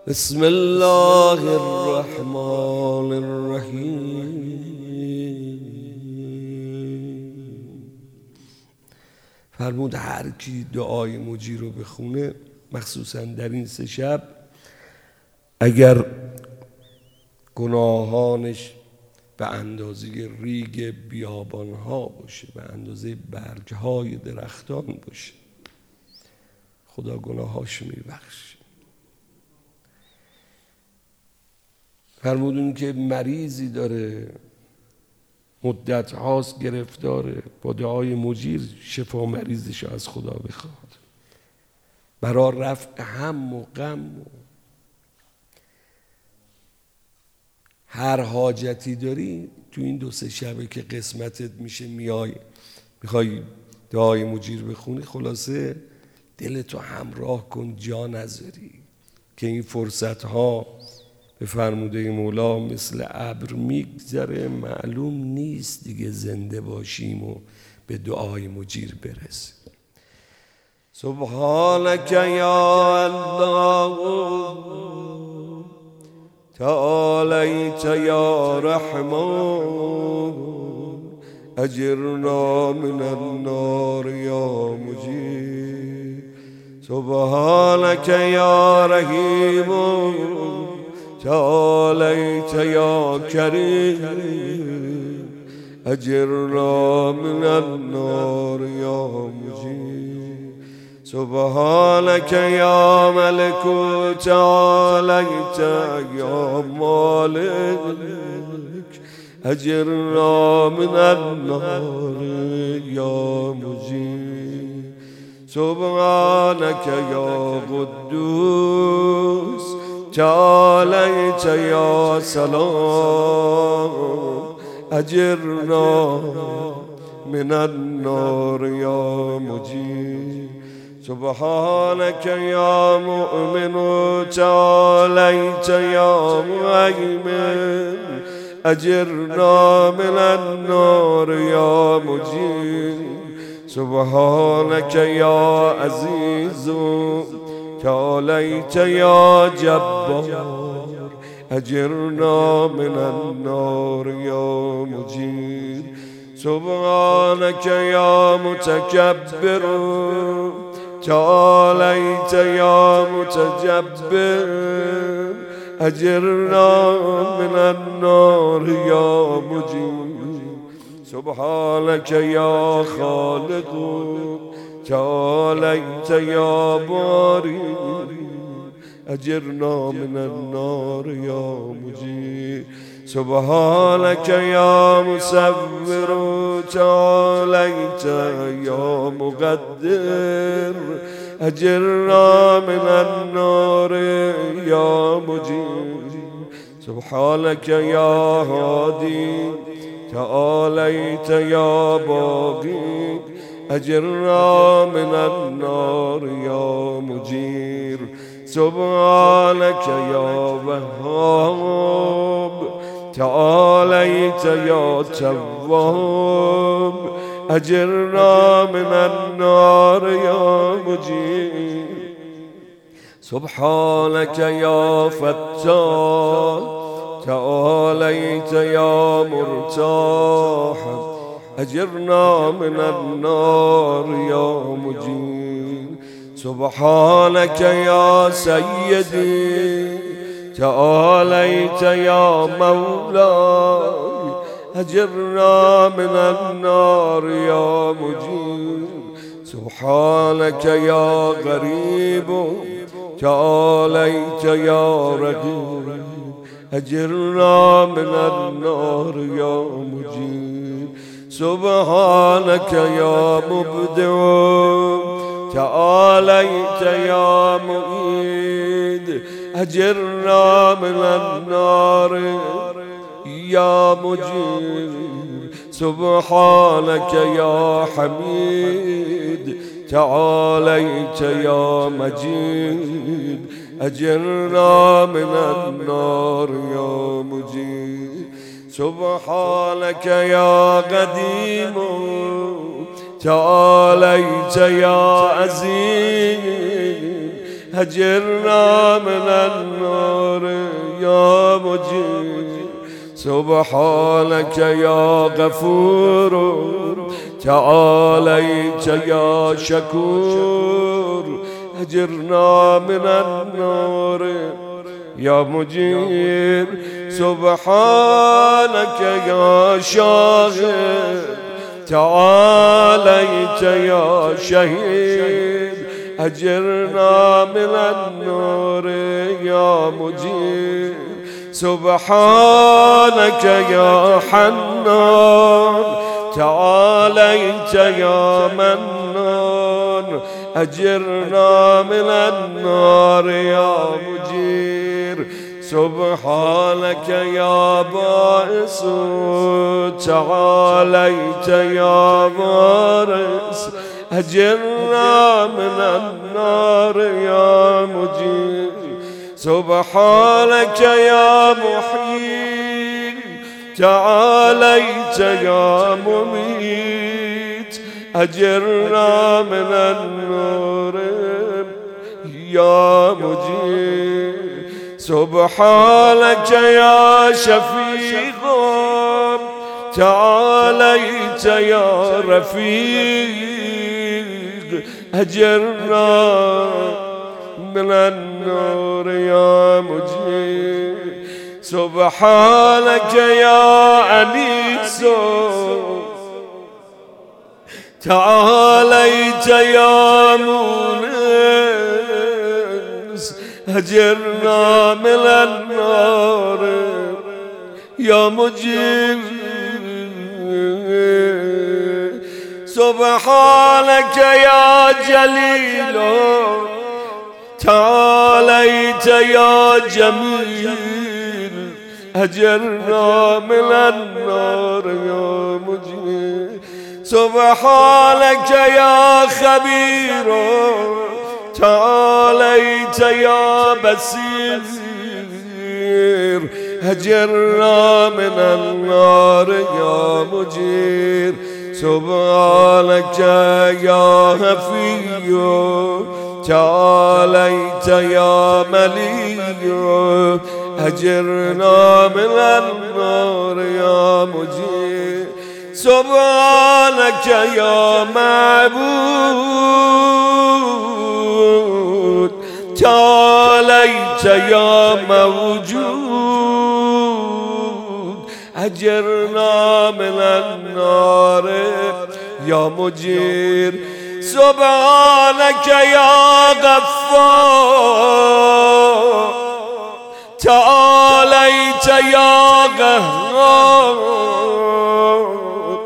بسم الله الرحمن الرحیم. فرمود هر کی دعای مجیر رو بخونه، مخصوصا در این 3 شب، اگر گناهانش به اندازه ریگ بیابانها باشه، به اندازه برگهای درختان باشه، خدا گناهاش میبخشه. فرمودون که مریضی داره، مدت هاست گرفتاره، با دعای مجیر شفا مریضش از خدا بخواد، برای رفع هم و غم و هر حاجتی داری تو این 2-3 شبه که قسمتت میشه، میخوای دعای مجیر بخونی، خلاصه دلتو همراه کن، جا نذاری که این فرصت ها به فرموده مولا مثل ابر میگذره، معلوم نیست دیگه زنده باشیم و به دعای مجیر برسیم. سبحانك یا الله تعالیت یا رحمان اجرنا من النار یا مجیر. سبحانك یا رحیم تعالیت یا کریم اجرنا من النار یا مجیر. سبحانك یا ملک تعالیت یا مالک اجرنا من النار یا مجیر. سبحانك یا قدوس تعالیت یا سلام اجرنا من النار یا مجیر. سبحانك یا مؤمن تعالیت یا مهیمن اجرنا من النار یا مجیر. سبحانك یا عزیز تعالیت یا جبار اجرنا من النار یا مجیر. سبحانك یا متکبر تعالیت یا متجبر اجرنا من النار یا مجیر. سبحانك یا خالق تعالیت یا باری اجرنا من النار یا مجیر. سبحانك یا مصور تعالیت یا مقدر اجرنا من النار یا مجیر. سبحانك یا هادی تعالیت یا باقی اجرنا من النار یا مجیر. سبحانك یا وهاب تعالیت یا تواب اجرنا من النار یا مجیر. سبحانك یا فتاح تعالیت یا مرتاح اجرنا من النار یا مجیر. سبحانك یا سیدی تعالیت یا مولاي اجرنا من النار یا مجیر. سبحانك یا غریب تعالیت یا رقیب اجرنا من النار یا مجیر. سبحانك یا مبدع تعالیت یا معید اجرنا من النار یا مجیر. سبحانك یا حمید تعالیت یا مجید اجرنا من النار یا مجیر. سبحانك یا قدیم تعالیت یا عظیم أجرنا من النار يا مجير سبحانك يا غفور تعاليت يا شكور أجرنا من النار يا مجير سبحانك يا شاهد تعاليت يا شهيد أجرنا من النار يا مجير سبحانك يا حنان تعاليت يا منان أجرنا من النار يا مجير سبحانك يا بائس تعاليت يا بارس أجرنا من النار يا مجير سبحانك يا محيي تعاليت يا مميت أجرنا من النار يا مجير سبحانك يا شفيق تعاليت يا رفيق أجرنا من النار يا مجير سبحانك يا أنيس تعاليت يا مونس أجرنا من النار يا مجير سبحانك يا جليل تعاليت يا جميل أجرنا من النار يا مجير سبحانك يا خبير تعاليت يا بصير أجرنا من النار يا مجير سبحانك يا هفي تعاليت يا ملي أجرنا من النار يا مجير سبحانك يا معبود تعاليت يا موجود أجرنا من النار يا مجير سبحانك يا غفار تعاليت يا قهار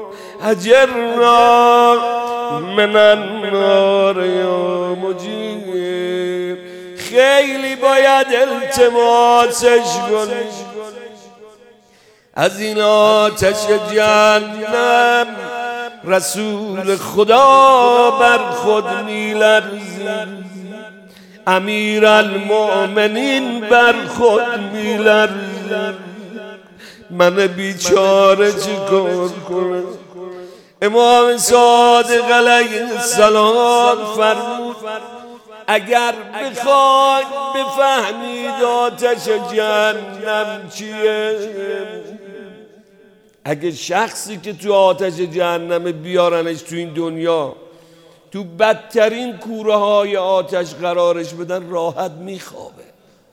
أجرنا من النار يا مجير خیلی باید التماسش کنی از این آتش جهنم رسول خدا بر خود می‌لرزد امیر المؤمنین بر خود می‌لرزد من بیچاره چیکار کنم امام صادق علیه السلام فرمود اگر بخواید بفهمید آتش جهنم چیه اگه شخصی که تو آتش جهنم بیارنش تو این دنیا تو بدترین کوره های آتش قرارش بدن راحت میخوابه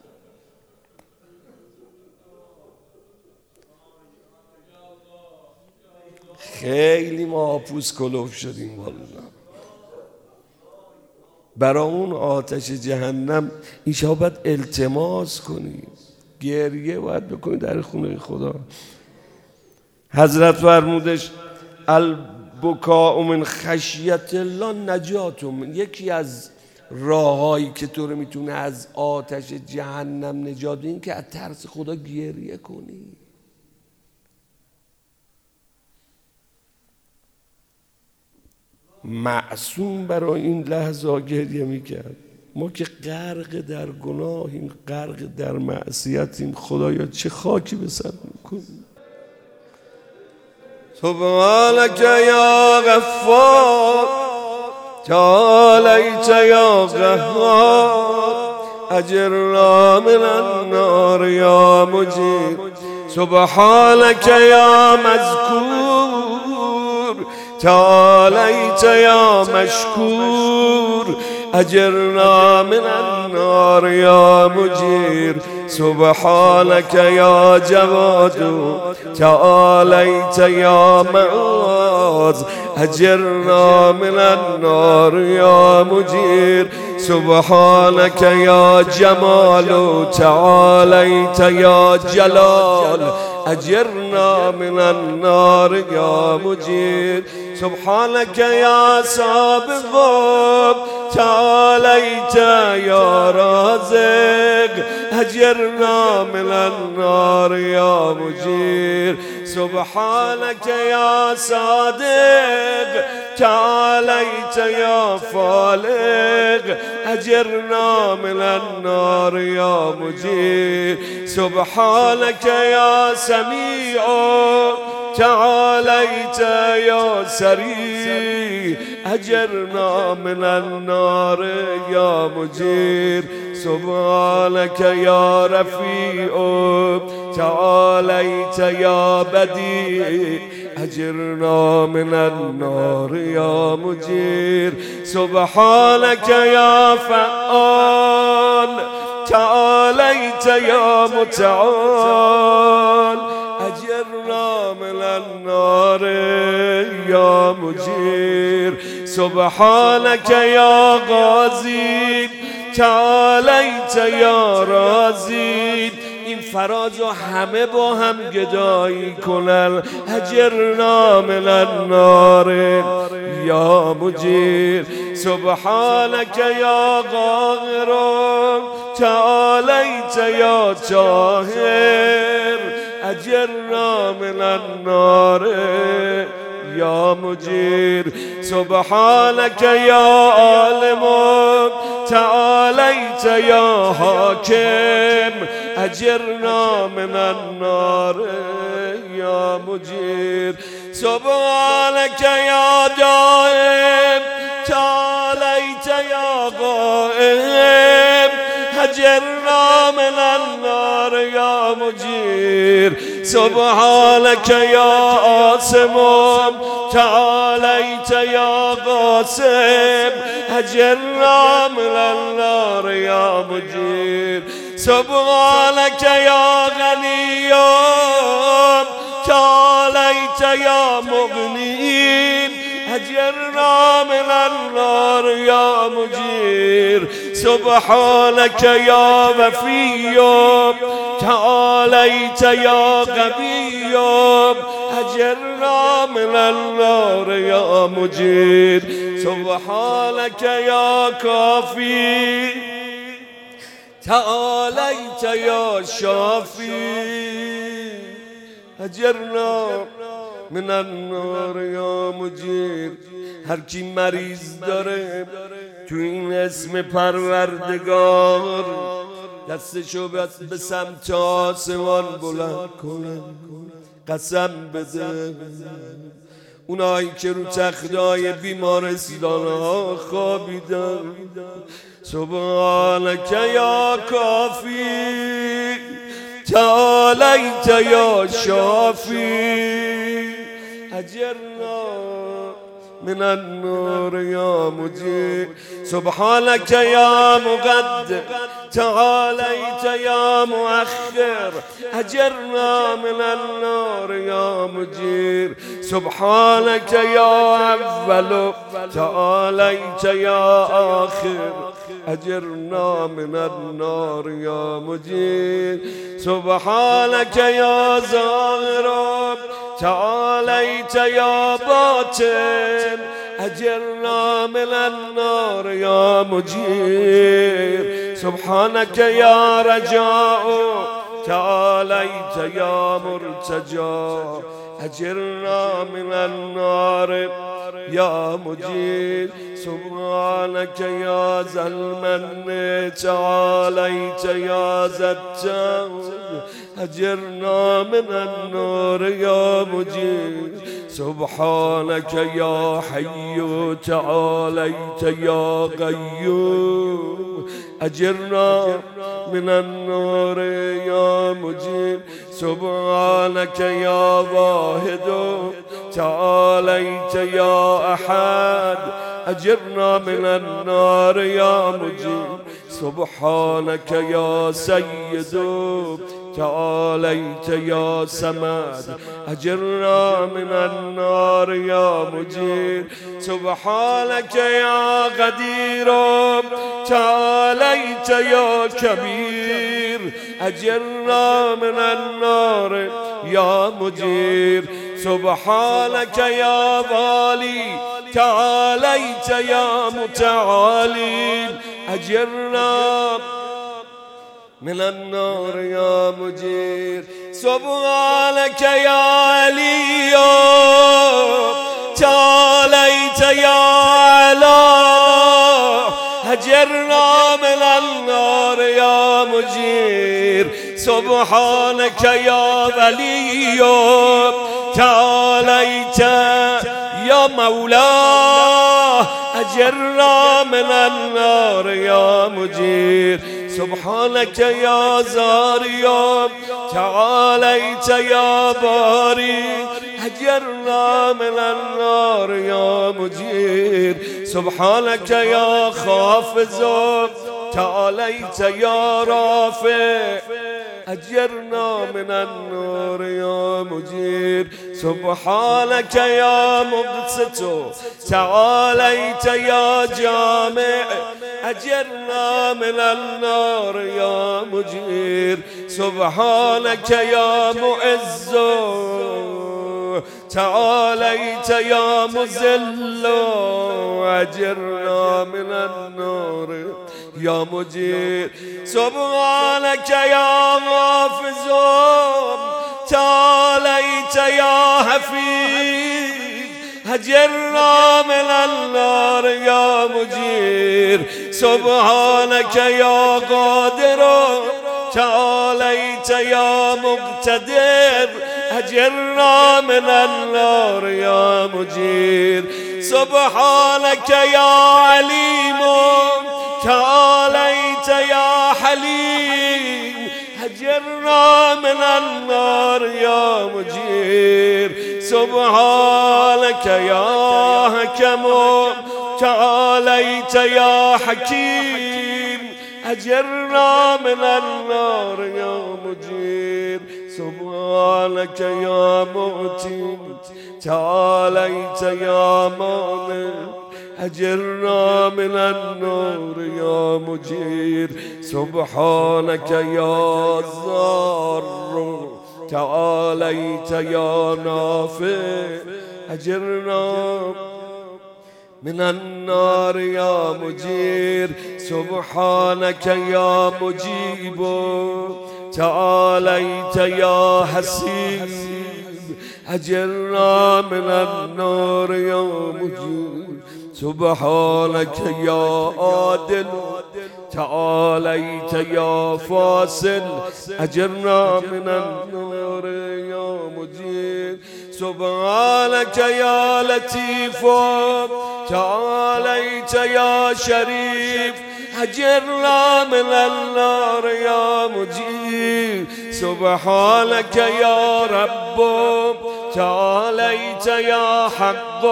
خیلی ما پوست کلوف شدیم والله برای اون آتش جهنم اینجا باید التماس کنی گریه باید بکنی در خونه خدا حضرت فرمودش البکاء من خشیت الله نجاتم یکی از راههایی که تو رو میتونه از آتش جهنم نجات بده این که از ترس خدا گریه کنی معصوم برای این لحظه گریه میکرد ما که غرق در گناهیم غرق در معصیتیم خدایا چه خاکی به سر میکنیم سبحانك يا غفار تعاليت يا قهار أجرنا من النار يا مجير سبحانك يا مذكور تعاليت يا مشكور أجرنا من النار يا مجير سبحانك يا جواد تعاليت يا معاذ أجرنا من النار يا مجير سبحانك يا جمال تعاليت يا جلال أجرنا من النار يا مجير سبحانك يا سابق تعاليت يا رازق أجرنا من النار يا مجير سبحانك يا صادق تعاليت يا فالق أجرنا من النار يا مجير سبحانك يا سميع تعاليت يا سري أجرنا من النار يا مجير سبحانك يا رفيع تعاليت يا بديع أجرنا من النار يا مجير سبحانك يا فعال تعاليت يا متعال أجرنا من النار يا مجير سبحانك يا غازي تعاليت یا رازی. این فراز و همه با هم گدایی کنن. اجرنا من النار یا مجیر سبحانك یا قاهر تعالیت یا طاهر اجرنا من النار یا مجیر سبحانك یا عالم تعالیت یا حاکم اجرنا من النار یا مجیر سبحانك یا دائم تعالیت یا قائم اجرنا من النار یا مجیر سبحانك یا عاصم تعالیت یا قاسم اجرنا من النار یا مجیر سبحانك یا غنی تعالیت یا مغنی اجرنا من النار یا مجیر سبحانك یا وفی تعالیت یا قوی اجرنا من النار یا مجیر سبحانك یا کافی تعالیت یا شافی اجرنا من النار یا مجیر. هر کی مریض داره تو این اسم پروردگار دستشو به سمت آسمان بلند کنه قسم بده. اونایی که رو تختای بیمارستان ها خوابیدن سبحانك یا کافی تعالیت یا شافی اجرنا من النار یا مجیر سبحانك یا مقدم تعالیت یا مؤخر اجرنا من النار یا مجیر سبحانك یا اول تعالیت یا آخر اجرنا من النار یا مجیر سبحانك یا ظاهر تعالیت یا باطن اجرنا من النار یا مجیر سبحانك یا رجاء تعالیت یا مرتجا اجرنا من النار یا مجیر سبحانك یا ذا المن تعالیت یا ذا التوب اجرنا من النار یا مجیر سبحانك یا حی تعالیت یا قیوم أجرنا من النار يا مجير سبحانك يا واحد تعاليت يا أحد أجرنا من النار يا مجير سبحانك يا سيد تعاليت يا سمد أجرنا من النار يا مجير سبحانك يا قدير تعاليت يا كبير أجرنا من النار يا مجير سبحانك يا والي تعاليت يا متعالي أجرنا من النار يا مجير سبحانك يا علي تعاليت يا علا أجرنا من النار يا مجير سبحانك يا ولي تعاليت يا مولاه أجرنا من النار يا مجير سبحانك يا زاري تعاليت يا باري أجرنا من النار يا مجير سبحانك يا خافز تعاليت يا رافع أجرنا من النار يا مجير سبحانك يا مقسط تعاليت يا جامع أجرنا من النار يا مجير سبحانك يا معز تعاليت يا مذل أجرنا من النار يا مجير سبحانك يا غافز تعاليت يا حفيظ أجرنا من النار يا مجير سبحانك يا قادر تعاليت يا مقتدر أجرنا من النار يا مجير سبحانك يا عليم تعاليت يا حليم أجرنا من النار يا مجير سبحانك يا حكم تعاليت يا حكيم أجرنا من النار يا مجير سبحانك يا مؤتي تعاليت يا مانع أجرنا من النار يا مجير سبحانك يا ضار تعاليت يا نافع أجرنا من النار يا مجير سبحانك يا مجيب تعاليت يا حسيب أجرنا من النار يا مجير سبحانك يا عادل تعاليت يا فاصل أجرنا من النار يا مجير سبحانك يا لطيف تعاليت يا شريف أجرنا من النار يا مجير سبحانك يا رب تعاليت يا حق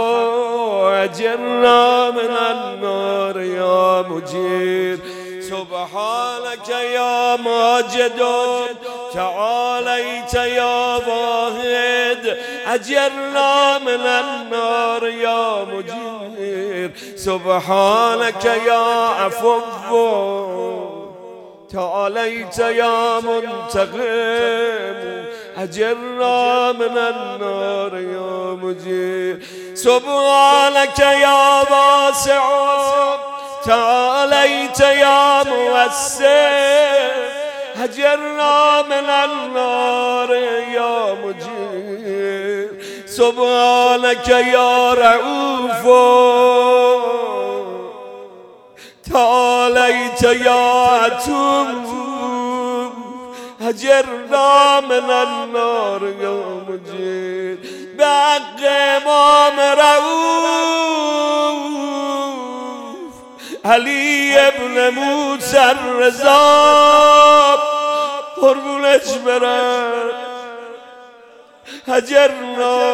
أجرنا من النار يا مجير سبحانك يا ماجد تعاليت يا واحد أجرنا من النار يا مجير سبحانك يا عفو تعاليت يا منتقم أجرنا من النار يا مجير سبحانك يا واسع تعاليت يا موسع أجرنا من النار يا مجير سبحانك يا رؤوف تعاليت يا عتوب أجرنا من النار يا مجير بحق امام رؤوف علی ابن موسی الرضا قربونش برم هجرنا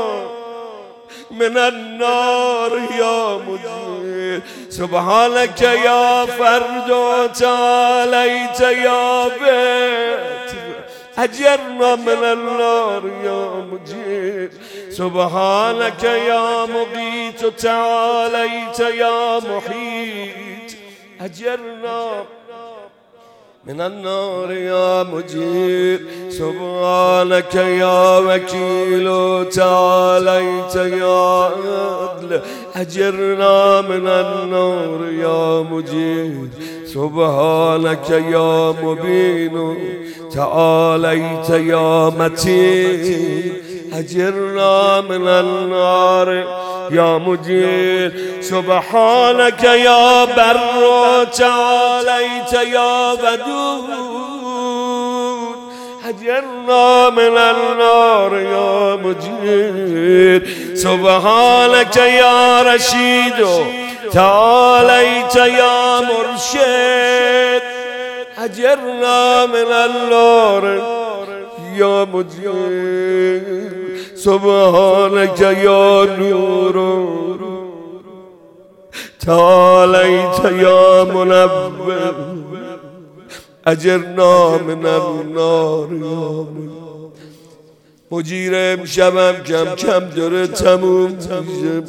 من النار یا مجیر سبحانك یا فرد تعالیت یا بیت هجرنا من النار یا مجیر سبحانك یا مقیت تعالیت یا محیط هجرنا من النار یا مجیر سبحانك یا وکیل تعالیت یا عدل اجرنا من النار یا مجیر سبحانك یا مبین تعالیت یا متین اجرنا من النار یا مجیر سبحانك یا بر تعالیت یا ودود اجرنا من النار یا مجیر سبحانك یا رشید تعالیت یا مرشد اجرنا من النار یا مجیر سبحانك یا نور تعالیت یا منور اجرنا من النار یا مجیر امشبم کم کم داره تموم میشه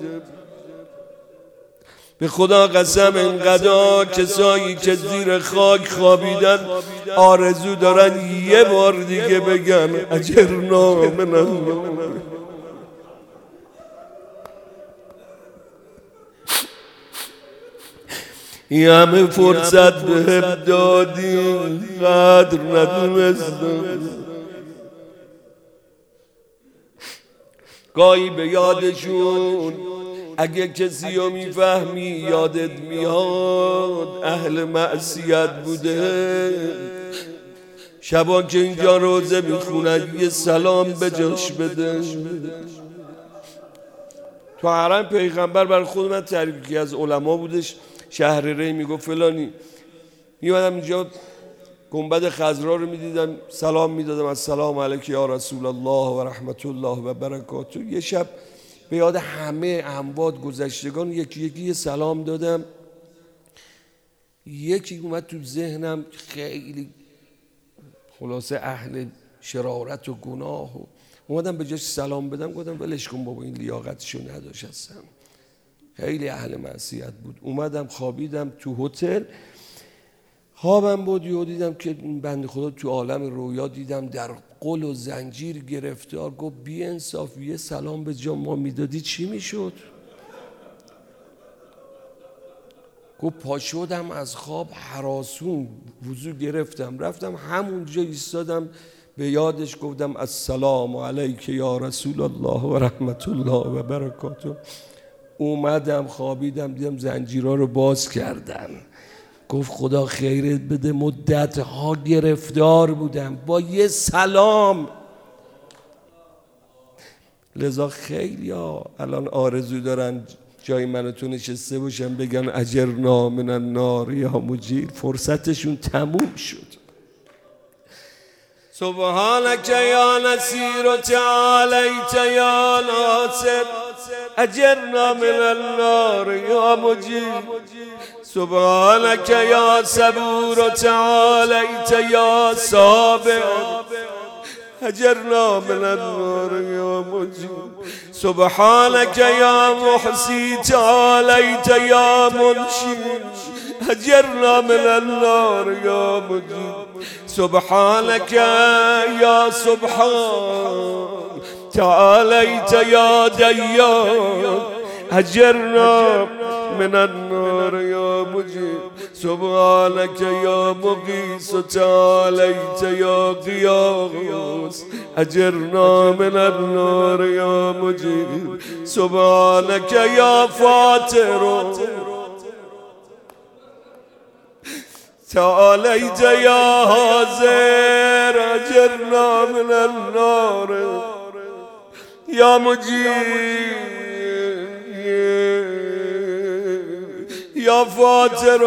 به خدا قسم اینقدر کسایی که زیر خاک خوابیدن آرزو دارن یه بار دیگه بگن اجرنا من النار. این همه فرصت بهم دادی قدر ندونستم گاهی به یادشون اگه کسی رو میفهمی یادت میاد اهل معصیت بوده شبا که اینجا روزه میخونن یه سلام به جاش بده. تو حرم پیغمبر برای خود من تعریف که از علما بودش شهر ری میگفت فلانی میومدم اینجا گنبد خضرا رو میدیدم سلام میدادم السلام علیک یا رسول الله و رحمت الله و برکاته. یه شب به یاد همه اموات گذشتگان یکی یکی سلام دادم یکی اومد تو ذهنم خیلی خلاصه اهل شرارت و گناه و اومدم به جاش سلام بدم گفتم ولش کن بابا این لیاقتشو نداشت هستم خیلی اهل معصیت بود. اومدم خوابیدم تو هتل خوابم بود یهو دیدم که بنده خدا تو عالم رویا دیدم در قل و زنجیر گرفتار گفت بی انصاف یه سلام به جا ما میدادی چی میشد؟ گفت پا شدم از خواب هراسون وضو گرفتم رفتم همونجا ایستادم به یادش گفتم السلام علیک یا رسول الله و رحمت الله و برکاته. اومدم خوابیدم دیدم زنجیرها رو باز کردن. گفت خدا خیرت بده مدت ها گرفتار بودم با یه سلام. لذا خیلی ها الان آرزو دارن جای من تو نشسته باشن بگن اجرنا من النار یا مجیر فرصتشون تموم شد. سبحانك یا نصیر و تعالیت یا ناصر اجرنا من النار یا مجیر سبحانك یا صبور و تعالیت یا صابر اجرنا من النار یا مجیر سبحانك یا محسی تعالیت یا منشی اجرنا من النار یا مجیر سبحانك یا سبحان تعالیت یا دیان اجرنا من النار یا مجیر سبحانك یا مقیس تعالیت یا قیاس اجرنا من النار یا مجیر سبحانك یا فاتر تعالیت یا حاضر اجرنا من النار یا مجیر یا فاتر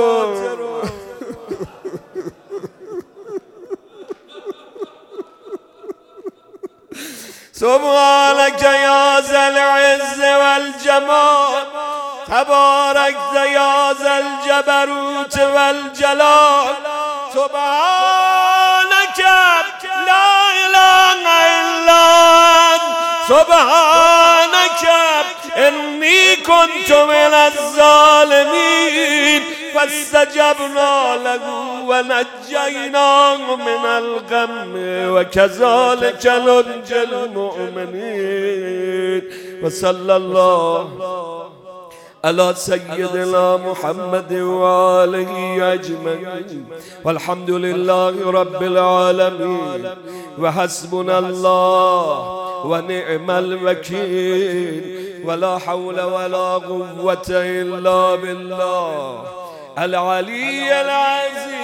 سبحانك يا ذا العز والجمال تباركت يا ذا الجبروت والجلال سبحانك لا إله إلا أنت سبحانك إني كنت من الظالمين فاستجبنا له ونجيناه من الغم وكذلك ننجي المؤمنين وصلى الله على سيدنا محمد وآله أجمعين والحمد لله رب العالمين وحسبنا الله ونعم الوكيل ولا حول ولا قوة إلا بالله العلي العظيم.